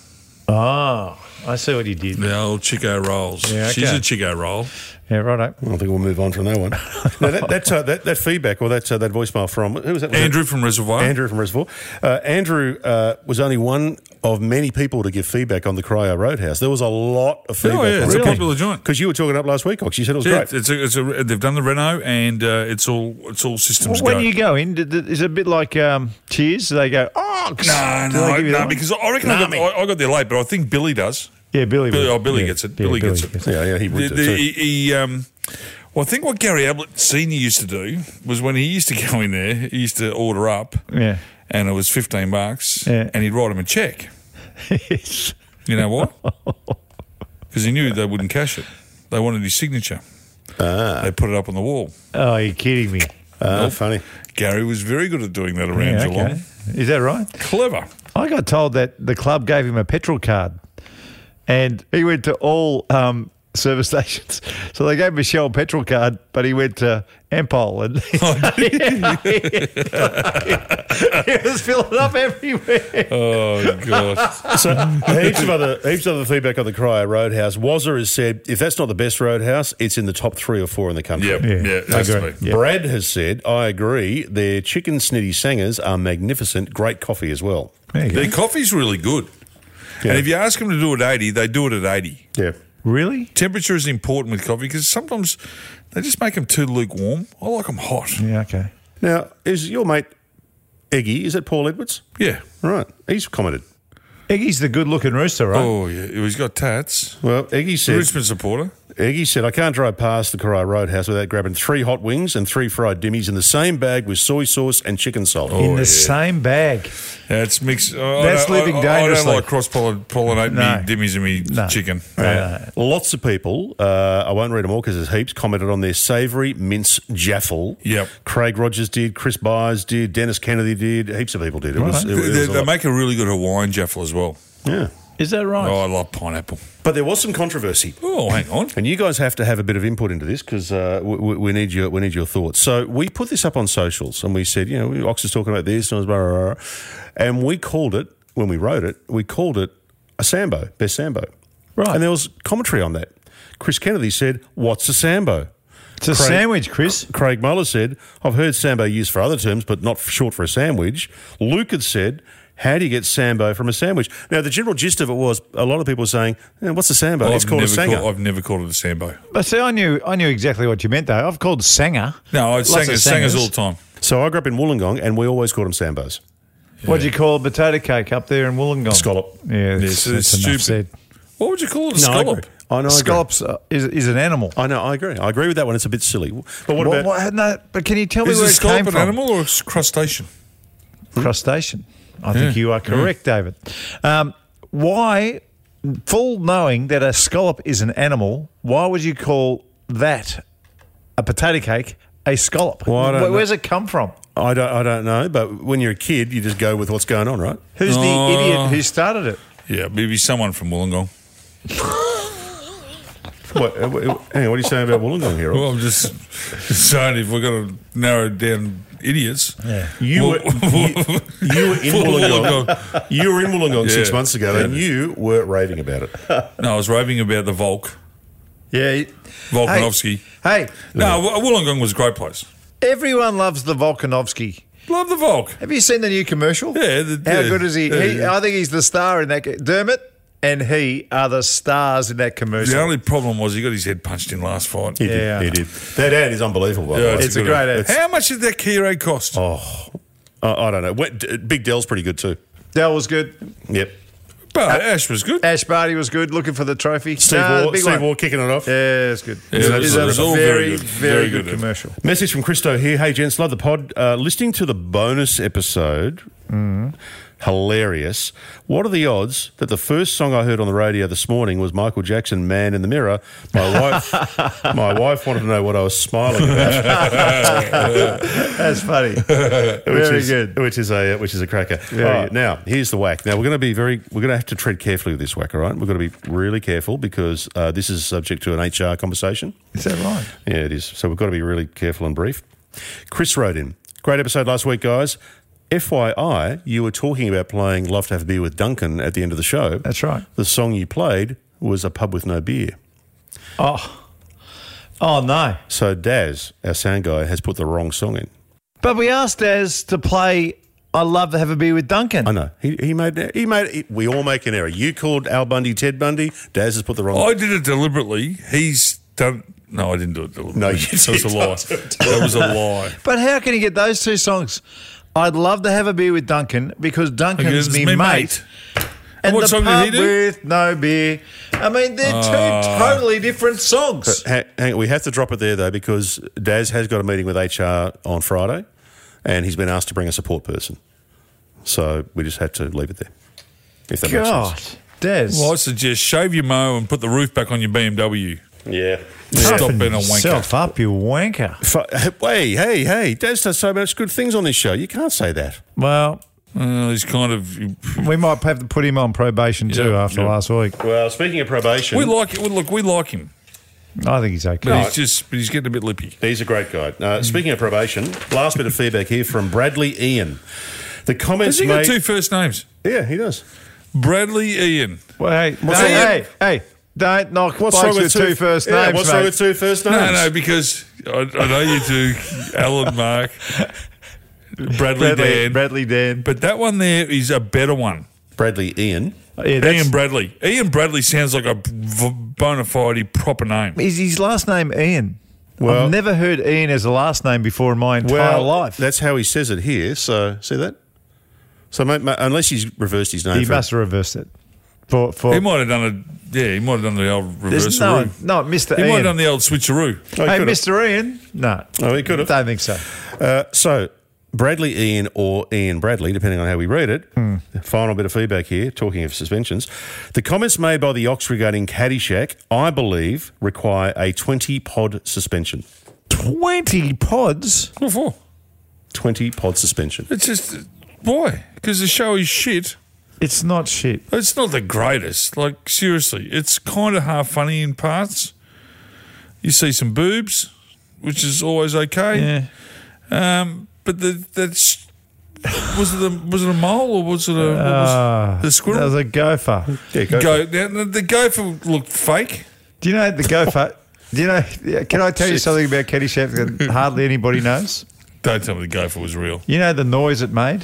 Oh, I see what you did. The old Chico rolls. Yeah, She's okay. a Chico roll. Yeah, righto. I think we'll move on from that one. no, that, that, uh, that, that feedback or that, uh, that voicemail from, who was that? Was Andrew that- from Reservoir. Andrew from Reservoir. Uh, Andrew uh, was only one of many people to give feedback on the Cryo Roadhouse. There was a lot of feedback. Oh, yeah, on it's it. a popular joint. Because you were talking up last week, Ox. You said it was Yeah, great. it's a, it's a, they've done the reno and uh, it's all it's all systems Well, go. when you go in, did- is it a bit like um, Cheers? Do they go, oh, no, do they no, give you that no, one? because I reckon I got, I, I got there late, but I think Billy does. Yeah, Billy. Billy, would. oh, Billy Yeah, gets it. yeah, Billy gets it. Yeah, yeah, he would The- do the- too. he, he, um, well, I think what Gary Ablett Senior used to do was when he used to go in there, he used to order up, Yeah. and it was fifteen bucks, Yeah. and he'd write him a check. Yes. You know why? Because he knew they wouldn't cash it. They wanted his signature. Ah, They put it up on the wall. Oh, you're kidding me. ah, funny. Gary was very good at doing that around Yeah, Geelong. okay. Is that right? Clever. I got told that the club gave him a petrol card and he went to all um, service stations. So they gave him a Shell petrol card, but he went to Ampol and he was filling up everywhere. Oh, God. So heaps of other heaps of other feedback on the Cryo Roadhouse. Wazza has said if that's not the best roadhouse, it's in the top three or four in the country. Yeah, Yeah, yeah, it I has to agree. be. Yeah. Brad has said, I agree, their chicken snitty sangers are magnificent, great coffee as well. There you go. Their coffee's really good. Yeah. And if you ask them to do it at eighty, they do it at eighty. Yeah. Really? Temperature is important with coffee because sometimes they just make them too lukewarm. I like them hot. Yeah, okay. Now, is your mate Eggy, is it Paul Edwards? Yeah. Right. He's commented. Eggy's the good-looking rooster, right? Oh, yeah. He's got tats. Well, Eggy said... Richmond supporter. Eggy said, I can't drive past the Corio Roadhouse without grabbing three hot wings and three fried dimmies in the same bag with soy sauce and chicken salt. In Oh, the yeah. same bag. Yeah, it's mixed. Uh, That's I don't- living I, I, dangerously. I don't like cross-pollinate No. me dimmies and me No. chicken. No, Yeah. no. Lots of people, uh, I won't read them all because there's heaps, commented on their savoury mince jaffle. Yep. Craig Rogers did, Chris Byers did, Dennis Kennedy did, heaps of people did. It was, it, They, was they, a they lot. make a really good Hawaiian jaffle as well. Yeah. Is that right? Oh, I love pineapple. But there was some controversy. Oh, hang on. And you guys have to have a bit of input into this because uh, we, we need your we need your thoughts. So we put this up on socials and we said, you know, Ox is talking about this, and, I was blah, blah, blah, and we called it when we wrote it. We called it a Sambo, best Sambo, Right. And there was commentary on that. Chris Kennedy said, "What's a Sambo?" It's a Craig- sandwich, Chris. Craig Muller said, "I've heard Sambo used for other terms, but not short for a sandwich." Luke had said, "How do you get Sambo from a sandwich?" Now, the general gist of it was a lot of people were saying, eh, what's a Sambo? I've it's called a never Sanger. call- I've never called it a Sambo. But see, I knew I knew exactly what you meant, though. I've called Sanger. No, I Lots sang of singers, singers sangers. all the time. So I grew up in Wollongong, and we always called them Sambos. What'd you call a potato cake up there in Wollongong? Scallop. Yeah, Yeah, that's, so that's it's enough stupid. said. What would you call it? A No, I scallop? agree. I know, I agree. Scallops uh, is, is an animal. I know, I agree. I agree with that one. It's a bit silly. But what, What, about... what, no, but can you tell me Is where a it scallop came an from? animal or a crustacean? Crustacean. I think Yeah, you are correct, David. Um, why, full knowing that a scallop is an animal, why would you call that a potato cake a scallop? Well, I don't Where, know. where's it come from? I don't, I don't know, but when you're a kid, you just go with what's going on, right? Who's Oh. the idiot who started it? Yeah, maybe someone from Wollongong. What, uh, what, hang on, what are you saying about Wollongong here? Well, I'm just saying if we're going to narrow down idiots. Yeah. You Well- were you, you were in Wollongong. You were in Wollongong six Yeah. months ago, and you were raving about it. No, I was raving about the Volk. Yeah. Volkanovski. Hey, No, Wo- Wollongong was a great place. everyone loves the Volkanovski. Love the Volk. Have you seen the new commercial? Yeah, the- How yeah, good is he? yeah, he yeah. I think he's the star in that. ca- Dermot and he are the stars in that commercial. The only problem was he got his head punched in last fight. He Yeah. did. He did. That ad is unbelievable. By the Yeah, way. It's a good great ad. ad. How much did that Kia cost? Oh, I, I don't know. When- D- Big Dell's pretty good too. Dell was good. Yep. But Ash was good. Ash Barty was good, looking for the trophy. Steve, No, the Waugh, big Steve one. Waugh kicking it off. Yeah, it's good. Yeah, it's, it was- it's it a was all very, very very, good. Very good, good. commercial. Message from Christo here. Hey, gents, love the pod. Uh, listening to the bonus episode, hilarious. What are the odds that the first song I heard on the radio this morning was Michael Jackson, Man in the Mirror? My wife my wife wanted to know what I was smiling about. That's funny. which Very is, good. Which is a which is a cracker. Very All right, good. now, here's the whack. Now, we're going to be very, we're going to have to tread carefully with this whack, all right? We've got to be really careful because uh, this is subject to an H R conversation. Is that right? Yeah, it is. So we've got to be really careful and brief. Chris wrote in, great episode last week, guys. F Y I, you were talking about playing Love to Have a Beer with Duncan at the end of the show. That's right. The song you played was A Pub with No Beer. Oh, oh no. So Daz, our sound guy, has put the wrong song in. But we asked Daz to play I Love to Have a Beer with Duncan. I know. He, he made, he made, he, we all make an error. You called Al Bundy Ted Bundy. Daz has put the wrong I did it deliberately. He's done. No, I didn't do it deliberately. No, you that was a did lie. not do it That was a lie. But how can you get those two songs? I'd love to have a beer with Duncan because Duncan's Because me me mate. mate. And what the song pub did he do? with no beer. I mean, they're two totally different songs. Ha- hang on, we have to drop it there, though, because Daz has got a meeting with H R on Friday and he's been asked to bring a support person. So we just had to leave it there, if that God, makes sense. Des. Well, I suggest shave your mo and put the roof back on your B M W. Yeah. Stop Toughen being a wanker. yourself up, you wanker. F- Hey, hey, hey, Daz does so much good things on this show. You can't say that. Well, Uh, he's kind of. we might have to put him on probation too Yeah, after yeah. last week. Well, speaking of probation, We like it. Look, we like him. I think he's okay. But he's just. But he's getting a bit lippy. he's a great guy. Uh, speaking of probation, last bit of feedback here from Bradley Ian. The comments Has he got made... two first names? Yeah, he does. Bradley Ian. Well, hey, What's hey, wrong hey, hey, don't knock What's blokes wrong with with two first yeah, names, What's mate. wrong with two first names? No, no, because I, I know you two, Alan, Mark, Bradley, Bradley, Dan. Bradley Dan. But that one there is a better one. Bradley Ian. Yeah, that's, Ian Bradley. Ian Bradley sounds like a v- bona fide proper name. Is his last name Ian? Well- I've never heard Ian as a last name before in my entire Well, life. that's how he says it here. So, see that? So, mate, mate, unless he's reversed his name. He for- must have reversed it. For, for, He might have done it. Yeah, he might have done the old There's reverse. no, no, Mister He Ian. might have done the old switcheroo. Oh, he hey, could've. Mister Ian? No. Oh, he could have. Don't think so. Uh, so, Bradley Ian or Ian Bradley, depending on how we read it. Hmm. Final bit of feedback here, talking of suspensions. The comments made by the Ox regarding Caddyshack, I believe, require a twenty-pod suspension. twenty pods? What for? twenty-pod suspension. It's just, why? Because the show is shit. It's not shit. It's not the greatest. Like, seriously, it's kind of half funny in parts. You see some boobs, which is always okay. Yeah. Um, but the, that's was it a was it a mole or was it a what was, Uh, the squirrel? That was a gopher. Yeah, go. Go, now, the gopher looked fake. Do you know the gopher? Do you know? yeah, Can I tell you something about Caddyshack that hardly anybody knows? Don't tell me the gopher was real. You know the noise it made?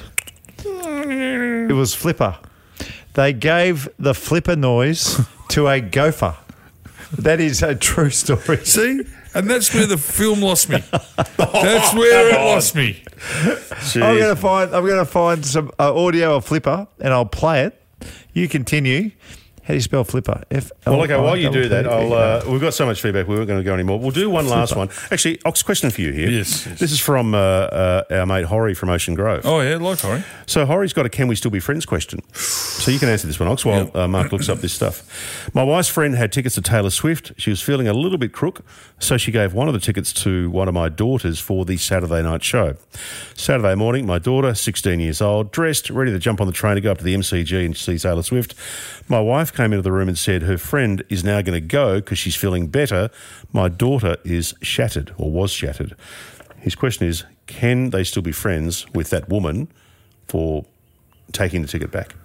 It was flipper. They gave the flipper noise to a gopher. That is a true story. See? And that's where the film lost me. That's where it lost me. I'm gonna find. I'm gonna find some uh, audio of flipper, and I'll play it. You continue. How do you spell flipper? F. Well, okay, while you do that, I'll, uh, we've got so much feedback, we weren't going to go anymore. We'll do one last one. Actually, Ox, question for you here. Yes, yes. This is from uh, uh, our mate Horry from Ocean Grove. Oh, yeah, like Horry. So Horry's got a can we still be friends question. So you can answer this one, Ox, while Yep. uh, Mark looks up this stuff. My wife's friend had tickets to Taylor Swift. She was feeling a little bit crook, so she gave one of the tickets to one of my daughters for the Saturday night show. Saturday morning, my daughter, sixteen years old, dressed, ready to jump on the train to go up to the M C G and see Taylor Swift. My wife came into the room and said her friend is now going to go because she's feeling better. My daughter is shattered or was shattered. His question is, can they still be friends with that woman for taking the ticket back?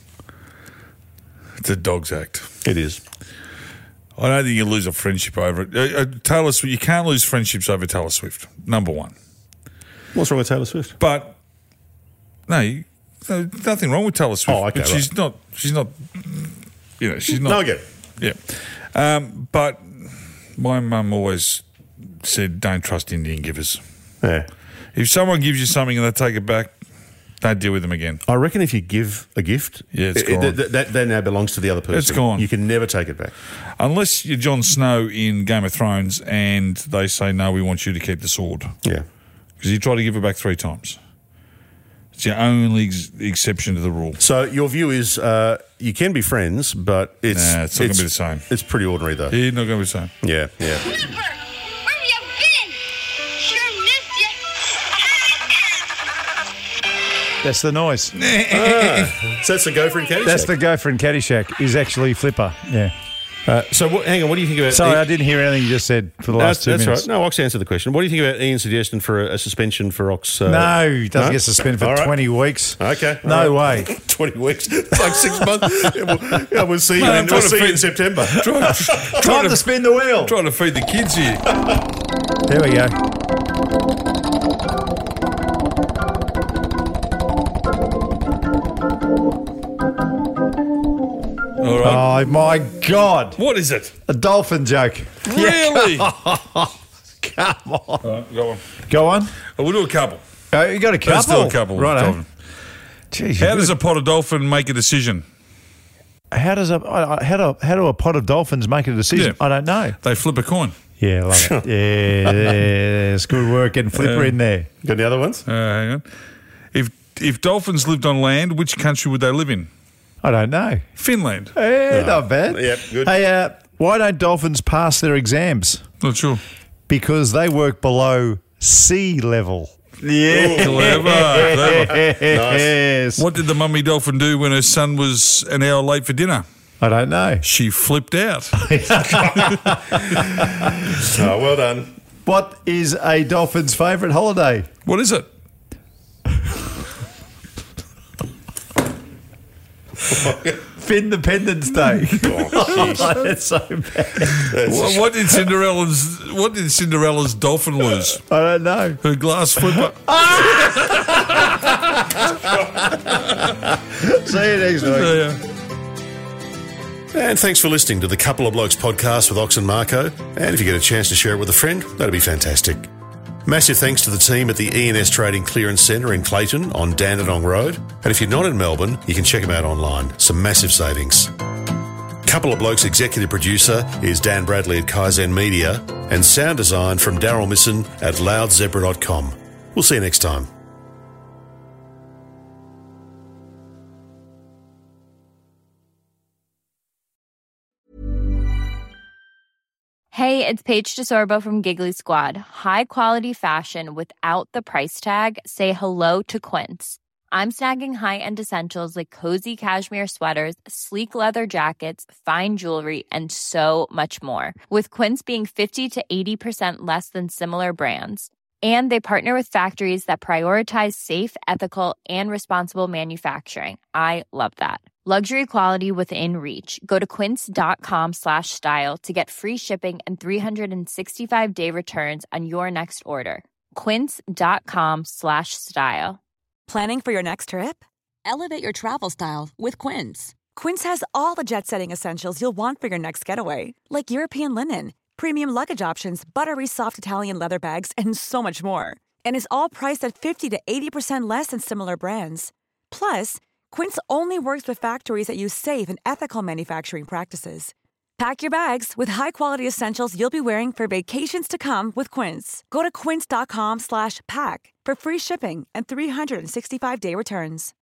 It's a dog's act. It is. I don't think you lose a friendship over it. Uh, uh, Taylor Swift, you can't lose friendships over Taylor Swift, number one. What's wrong with Taylor Swift? But, no, you, no nothing wrong with Taylor Swift. Oh, okay, but she's right. not, she's not, you know, she's not. No, I get it. Yeah. Um, but my mum always said, don't trust Indian givers. Yeah. If someone gives you something and they take it back, don't deal with them again. I reckon if you give a gift, Yeah, it's it- gone. it- that, that, that now belongs to the other person. It's gone. You can never take it back. Unless you're Jon Snow in Game of Thrones and they say, no, we want you to keep the sword. Yeah. Because you try to give it back three times. It's your only ex- exception to the rule. So your view is uh, you can be friends, but it's Nah, it's not gonna be the same. It's pretty ordinary though. You're not going to be the same. Yeah, yeah. Flipper, where you been? Sure missed you. That's the noise. So that's the gopher in Caddyshack. That's the gopher in Caddyshack. Is actually flipper. Yeah. Uh, so what, hang on, what do you think about? Sorry, Ian- I didn't hear anything you just said for the No, last two that's minutes. right. No, Ox answered the question. What do you think about Ian's suggestion for a, a suspension for Ox? Uh, No, he doesn't no? get suspended for All right. twenty weeks. Okay. No all way. right. twenty weeks. It's like six months. Yeah, we'll, yeah, we'll see you, Man, in, I'm we'll trying to see you in feed- September. Try, Time try, to to, spin the wheel. try to feed the kids here. There we go. All right. Oh, my God. What is it? A dolphin joke. Really? Come on. All right, go on. Go on. Oh, we'll do a couple. Oh, you got a couple? Let's do a couple. Right. Dolphin. Jeez, How does a pot of dolphin make a decision? how does a how do how do a pot of dolphins make a decision? Yeah. I don't know. They flip a coin. Yeah, I love it. Yeah, it's good work getting flipper Uh, in there. Got any other ones? Uh, hang on. If if dolphins lived on land, which country would they live in? I don't know. Finland. Eh, not bad. Yep, good. Hey, uh, why don't dolphins pass their exams? Not sure. Because they work below sea level. Yeah. Clever, clever. Yes. What did the mummy dolphin do when her son was an hour late for dinner? I don't know. She flipped out. Oh, well done. What is a dolphin's favourite holiday? What is it? Independence Day. Oh, that's so bad. What, what did Cinderella's What did Cinderella's dolphin lose? I don't know. Her glass flipper. See you next week. Yeah. And thanks for listening to the Couple of Blokes podcast with Ox and Marco. And if you get a chance to share it with a friend, that'd be fantastic. Massive thanks to the team at the E N S Trading Clearance Centre in Clayton on Dandenong Road. And if you're not in Melbourne, you can check them out online. Some massive savings. Couple of Blokes executive producer is Dan Bradley at Kaizen Media, and sound design from Daryl Misson at loud zebra dot com. We'll see you next time. Hey, it's Paige DeSorbo from Giggly Squad. High quality fashion without the price tag. Say hello to Quince. I'm snagging high-end essentials like cozy cashmere sweaters, sleek leather jackets, fine jewelry, and so much more. With Quince being fifty to eighty percent less than similar brands. And they partner with factories that prioritize safe, ethical, and responsible manufacturing. I love that. Luxury quality within reach. Go to quince.com slash style to get free shipping and three sixty-five day returns on your next order. Quince.com slash style. Planning for your next trip? Elevate your travel style with Quince. Quince has all the jet-setting essentials you'll want for your next getaway, like European linen, premium luggage options, buttery soft Italian leather bags, and so much more. And is all priced at fifty to eighty percent less than similar brands. Plus, Quince only works with factories that use safe and ethical manufacturing practices. Pack your bags with high-quality essentials you'll be wearing for vacations to come with Quince. Go to quince.com slash pack for free shipping and three sixty-five day returns.